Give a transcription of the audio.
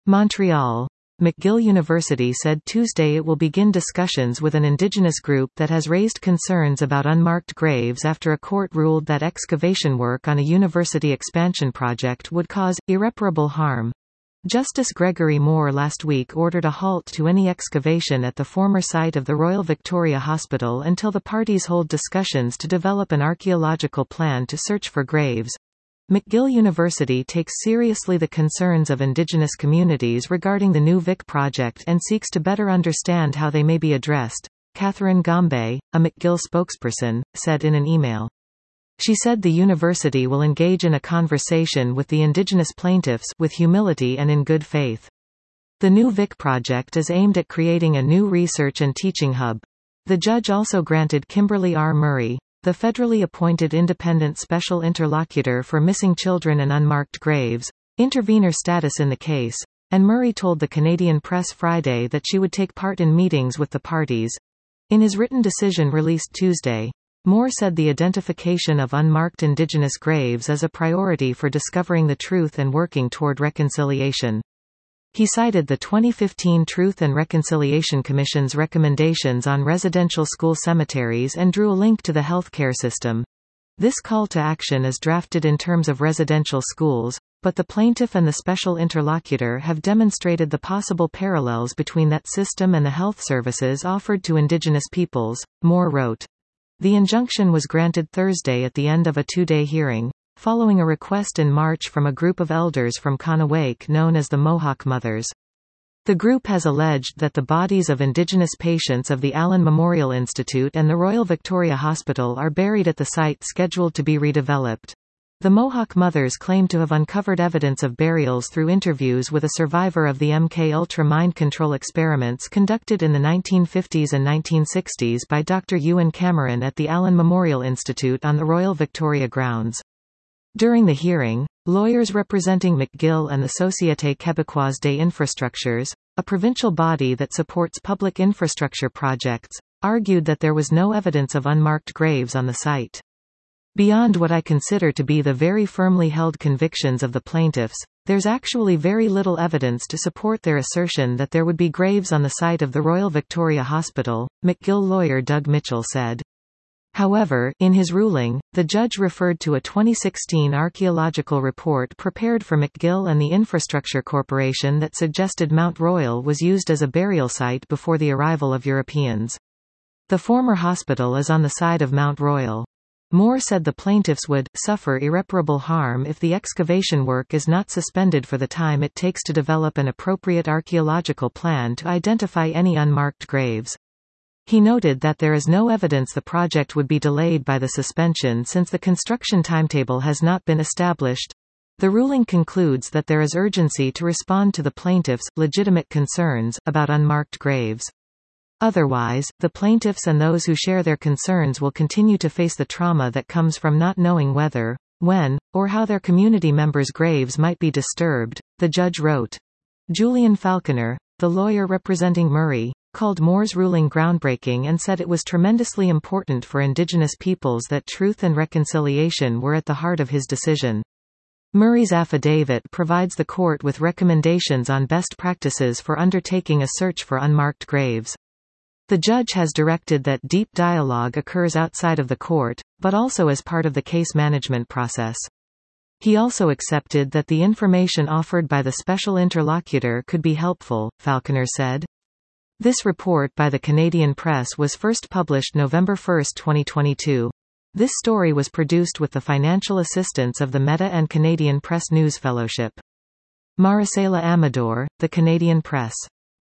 Montreal. McGill University said Tuesday it will begin discussions with an Indigenous group that has raised concerns about unmarked graves after a court ruled that excavation work on a university expansion project would cause irreparable harm. Justice Gregory Moore last week ordered a halt to any excavation at the former site of the Royal Victoria Hospital until the parties hold discussions to develop an archaeological plan to search for graves. McGill University takes seriously the concerns of Indigenous communities regarding the new Vic project and seeks to better understand how they may be addressed, Catherine Gombe, a McGill spokesperson, said in an email. She said the university will engage in a conversation with the Indigenous plaintiffs with humility and in good faith. The new Vic project is aimed at creating a new research and teaching hub. The judge also granted Kimberly R. Murray, the federally appointed independent special interlocutor for missing children and unmarked graves, intervenor status in the case, and Murray told the Canadian Press Friday that she would take part in meetings with the parties. In his written decision released Tuesday, Moore said the identification of unmarked Indigenous graves is a priority for discovering the truth and working toward reconciliation. He cited the 2015 Truth and Reconciliation Commission's recommendations on residential school cemeteries and drew a link to the healthcare system. This call to action is drafted in terms of residential schools, but the plaintiff and the special interlocutor have demonstrated the possible parallels between that system and the health services offered to Indigenous peoples, Moore wrote. The injunction was granted Thursday at the end of a two-day hearing, following a request in March from a group of elders from Conowique known as the Mohawk Mothers. The group has alleged that the bodies of Indigenous patients of the Allen Memorial Institute and the Royal Victoria Hospital are buried at the site scheduled to be redeveloped. The Mohawk Mothers claim to have uncovered evidence of burials through interviews with a survivor of the MK-Ultra mind control experiments conducted in the 1950s and 1960s by Dr. Ewan Cameron at the Allen Memorial Institute on the Royal Victoria grounds. During the hearing, lawyers representing McGill and the Société Québécoise des Infrastructures, a provincial body that supports public infrastructure projects, argued that there was no evidence of unmarked graves on the site. Beyond what I consider to be the very firmly held convictions of the plaintiffs, there's actually very little evidence to support their assertion that there would be graves on the site of the Royal Victoria Hospital, McGill lawyer Doug Mitchell said. However, in his ruling, the judge referred to a 2016 archaeological report prepared for McGill and the Infrastructure Corporation that suggested Mount Royal was used as a burial site before the arrival of Europeans. The former hospital is on the side of Mount Royal. Moore said the plaintiffs would suffer irreparable harm if the excavation work is not suspended for the time it takes to develop an appropriate archaeological plan to identify any unmarked graves. He noted that there is no evidence the project would be delayed by the suspension since the construction timetable has not been established. The ruling concludes that there is urgency to respond to the plaintiffs' legitimate concerns about unmarked graves. Otherwise, the plaintiffs and those who share their concerns will continue to face the trauma that comes from not knowing whether, when, or how their community members' graves might be disturbed, the judge wrote. Julian Falconer, the lawyer representing Murray, called Moore's ruling groundbreaking and said it was tremendously important for Indigenous peoples that truth and reconciliation were at the heart of his decision. Murray's affidavit provides the court with recommendations on best practices for undertaking a search for unmarked graves. The judge has directed that deep dialogue occurs outside of the court, but also as part of the case management process. He also accepted that the information offered by the special interlocutor could be helpful, Falconer said. This report by the Canadian Press was first published November 1, 2022. This story was produced with the financial assistance of the Meta and Canadian Press News Fellowship. Maricela Amador, The Canadian Press.